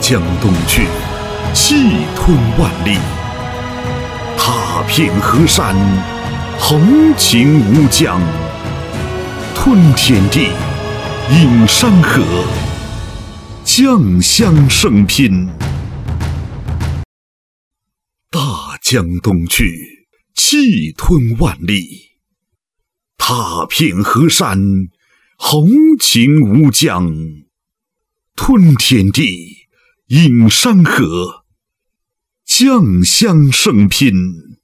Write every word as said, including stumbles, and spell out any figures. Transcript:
江东去，气吞万里。踏遍河山，横秦无疆。吞天地，饮山河，将相生拼。大江东去，气吞万里。踏遍河山，横秦无疆。吞天地，饮山河，将相生拼。